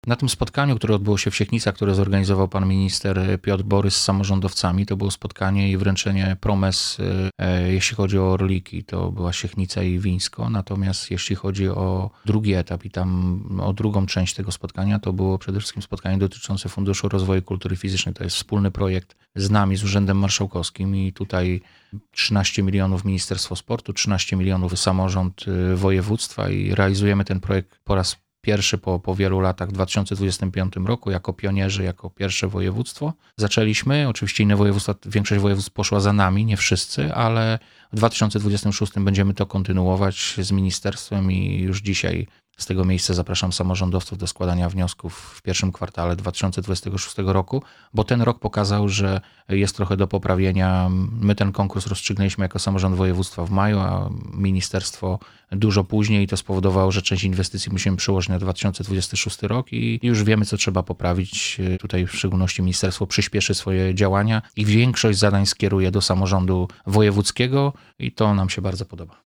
Na tym spotkaniu, które odbyło się w Siechnicach, które zorganizował pan minister Piotr Borys z samorządowcami, to było spotkanie i wręczenie promes, jeśli chodzi o Orliki, to była Siechnica i Wińsko, natomiast jeśli chodzi o drugi etap i tam o drugą część tego spotkania, to było przede wszystkim spotkanie dotyczące Funduszu Rozwoju Kultury Fizycznej. To jest wspólny projekt z nami, z Urzędem Marszałkowskim i tutaj 13 milionów Ministerstwo Sportu, 13 milionów samorząd województwa i realizujemy ten projekt po raz pierwszy po wielu latach w 2025 roku jako pionierzy, jako pierwsze województwo. Zaczęliśmy, oczywiście inne województwa, większość województw poszła za nami, nie wszyscy, ale w 2026 będziemy to kontynuować z ministerstwem i już dzisiaj z tego miejsca zapraszam samorządowców do składania wniosków w pierwszym kwartale 2026 roku, bo ten rok pokazał, że jest trochę do poprawienia. My ten konkurs rozstrzygnęliśmy jako samorząd województwa w maju, a ministerstwo dużo później i to spowodowało, że część inwestycji musimy przyłożyć na 2026 rok i już wiemy, co trzeba poprawić. Tutaj w szczególności ministerstwo przyspieszy swoje działania i większość zadań skieruje do samorządu wojewódzkiego i to nam się bardzo podoba.